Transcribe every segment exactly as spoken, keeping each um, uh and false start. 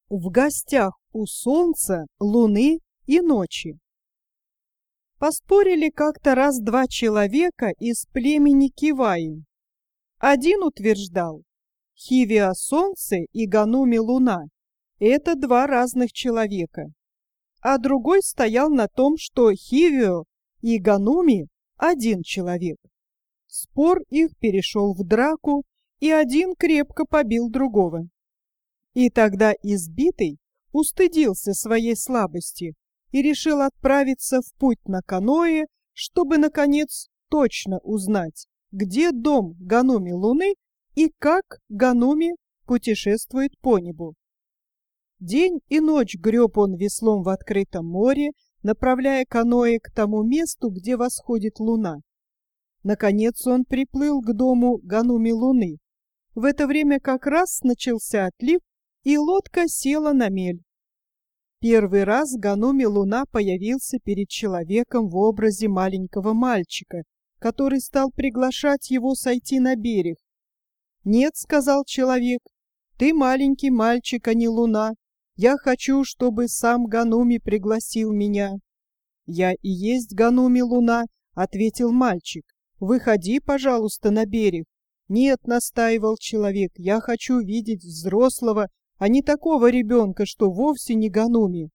В гостях у солнца, луны и ночи. Поспорили как-то раз два человека из племени Киваи. Один утверждал: Хивиа солнце и Гануми луна – это два разных человека. А другой стоял на том, что Хивио и Гануми – один человек. Спор их перешел в драку, и один крепко побил другого. И тогда избитый устыдился своей слабости и решил отправиться в путь на каное, чтобы, наконец, точно узнать, где дом Гануми Луны и как Гануми путешествует по небу. День и ночь греб он веслом в открытом море, направляя каноэ к тому месту, где восходит луна. Наконец он приплыл к дому Гануми Луны. В это время как раз начался отлив, и лодка села на мель. Первый раз Гануми Луна появился перед человеком в образе маленького мальчика, который стал приглашать его сойти на берег. «Нет, — сказал человек, — ты маленький мальчик, а не луна. Я хочу, чтобы сам Гануми пригласил меня». «Я и есть Гануми Луна, — ответил мальчик. Выходи, пожалуйста, на берег». «Нет, — настаивал человек, — я хочу видеть взрослого, а не такого ребенка, что вовсе не Гануми».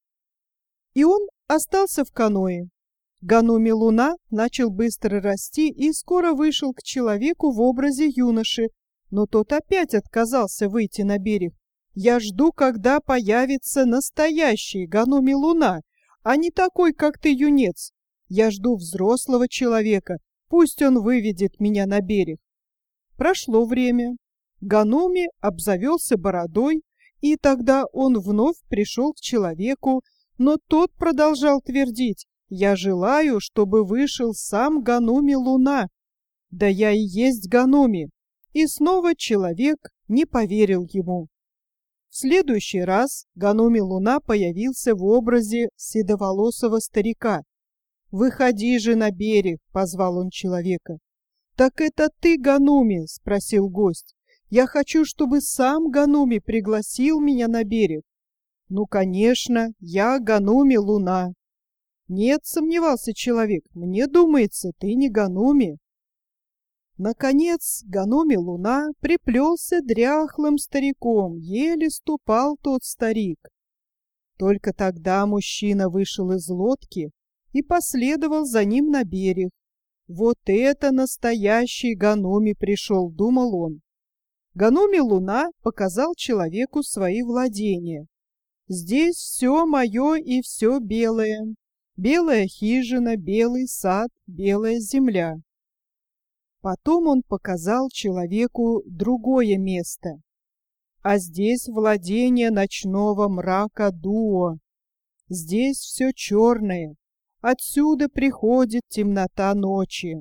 И он остался в каное. Гануми Луна начал быстро расти и скоро вышел к человеку в образе юноши, но тот опять отказался выйти на берег. «Я жду, когда появится настоящий Гануми Луна, а не такой, как ты, юнец. Я жду взрослого человека, пусть он выведет меня на берег». Прошло время. Гануми обзавелся бородой, и тогда он вновь пришел к человеку, но тот продолжал твердить: «Я желаю, чтобы вышел сам Гануми Луна». «Да я и есть Гануми». И снова человек не поверил ему. В следующий раз Гануми Луна появился в образе седоволосого старика. «Выходи же на берег», — позвал он человека. «Так это ты, Гануми?» — спросил гость. «Я хочу, чтобы сам Гануми пригласил меня на берег». «Ну, конечно, я Гануми Луна». «Нет, — сомневался человек, — мне думается, ты не Гануми». Наконец Гануми Луна приплелся дряхлым стариком, еле ступал тот старик. Только тогда мужчина вышел из лодки и последовал за ним на берег. «Вот это настоящий Гануми пришел», — думал он. Гануми Луна показал человеку свои владения. «Здесь все мое и все белое. Белая хижина, белый сад, белая земля». Потом он показал человеку другое место. «А здесь владение ночного мрака Дуо. Здесь все черное. Отсюда приходит темнота ночи».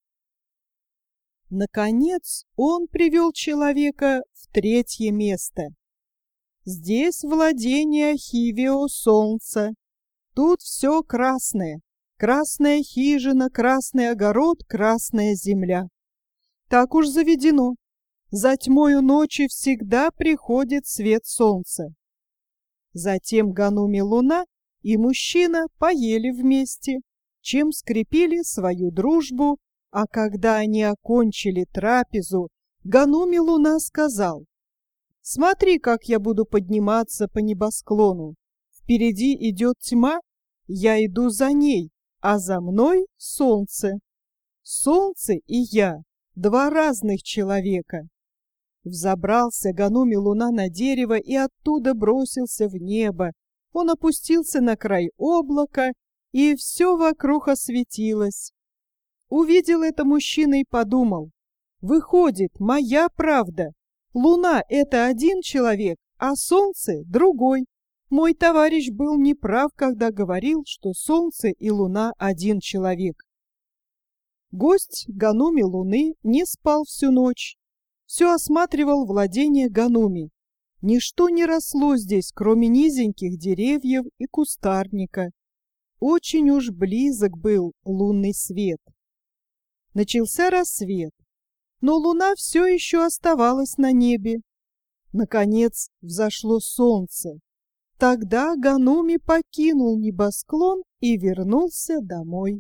Наконец он привел человека в третье место. «Здесь владение Хивио солнца. Тут все красное. Красная хижина, красный огород, красная земля. Так уж заведено. За тьмою ночи всегда приходит свет солнца». Затем Гануми Луна и мужчина поели вместе, чем скрепили свою дружбу, а когда они окончили трапезу, Гануми Луна сказал: «Смотри, как я буду подниматься по небосклону. Впереди идет тьма, я иду за ней, а за мной солнце. Солнце и я — два разных человека». Взобрался Гануми Луна на дерево и оттуда бросился в небо. Он опустился на край облака, и все вокруг осветилось. Увидел это мужчина и подумал: «Выходит, моя правда. Луна — это один человек, а солнце — другой. Мой товарищ был неправ, когда говорил, что солнце и луна — один человек». Гость Гануми Луны не спал всю ночь. Все осматривал владение Гануми. Ничто не росло здесь, кроме низеньких деревьев и кустарника. Очень уж близок был лунный свет. Начался рассвет, но луна все еще оставалась на небе. Наконец взошло солнце. Тогда Гануми покинул небосклон и вернулся домой.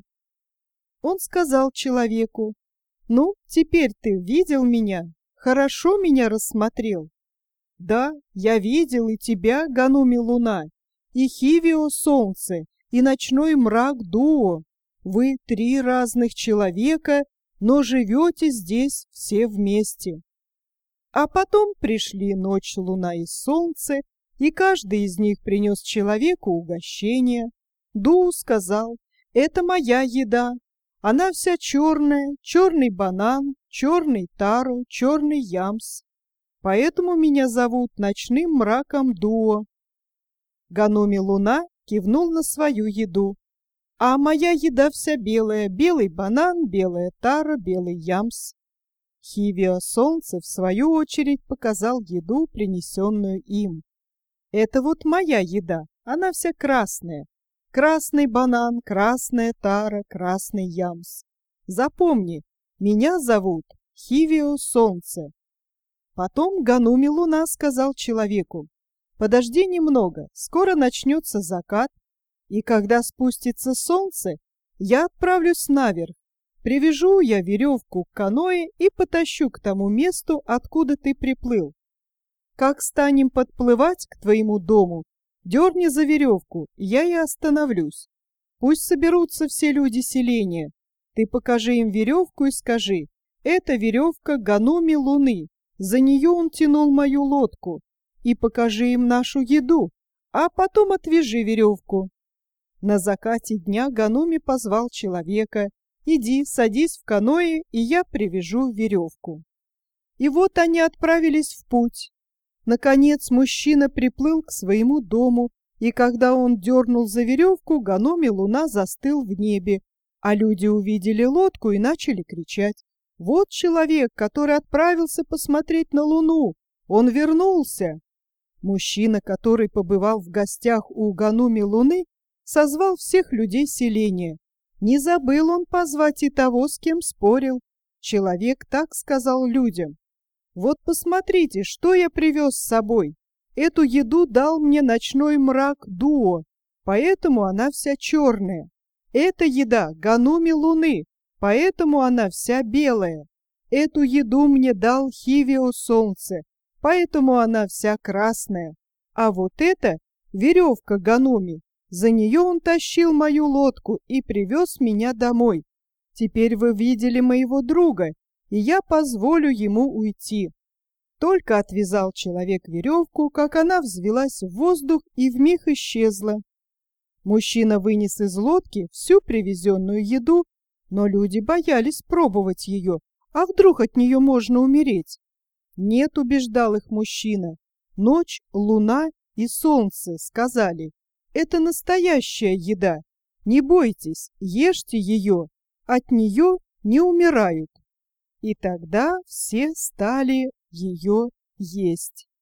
Он сказал человеку: «Ну, теперь ты видел меня? Хорошо меня рассмотрел?» «Да, я видел и тебя, Гануми Луна, и Хивио Солнце, и ночной мрак Дуо. Вы три разных человека, но живете здесь все вместе». А потом пришли ночь, луна и солнце, и каждый из них принес человеку угощение. Ду сказал: «Это моя еда. Она вся черная, черный банан, черный таро, черный ямс. Поэтому меня зовут ночным мраком Дуо». Гануми Луна кивнул на свою еду. «А моя еда вся белая: белый банан, белая таро, белый ямс». Хивио Солнце, в свою очередь, показал еду, принесенную им. «Это вот моя еда, она вся красная. Красный банан, красная тара, красный ямс. Запомни, меня зовут Хивио Солнце». Потом Гануми Луна сказал человеку: «Подожди немного, скоро начнется закат, и когда спустится солнце, я отправлюсь наверх. Привяжу я веревку к каное и потащу к тому месту, откуда ты приплыл. Как станем подплывать к твоему дому, дерни за веревку, я и остановлюсь. Пусть соберутся все люди селения. Ты покажи им веревку и скажи: это веревка Гануми Луны, за нее он тянул мою лодку. И покажи им нашу еду, а потом отвяжи веревку». На закате дня Гануми позвал человека: «Иди, садись в каное, и я привяжу веревку». И вот они отправились в путь. Наконец мужчина приплыл к своему дому, и когда он дернул за веревку, Гануми Луна застыл в небе, а люди увидели лодку и начали кричать: «Вот человек, который отправился посмотреть на Луну! Он вернулся!» Мужчина, который побывал в гостях у Гануми Луны, созвал всех людей селения. Не забыл он позвать и того, с кем спорил. Человек так сказал людям: «Вот посмотрите, что я привез с собой. Эту еду дал мне ночной мрак Дуо, поэтому она вся черная. Это еда Гануми Луны, поэтому она вся белая. Эту еду мне дал Хивио Солнце, поэтому она вся красная. А вот это веревка Гануми, за нее он тащил мою лодку и привез меня домой. Теперь вы видели моего друга, и я позволю ему уйти». Только отвязал человек веревку, как она взвелась в воздух и вмиг исчезла. Мужчина вынес из лодки всю привезенную еду, но люди боялись пробовать ее, а вдруг от нее можно умереть? «Нет», — убеждал их мужчина, — «ночь, луна и солнце сказали: это настоящая еда. Не бойтесь, ешьте ее, от нее не умирают». И тогда все стали ее есть.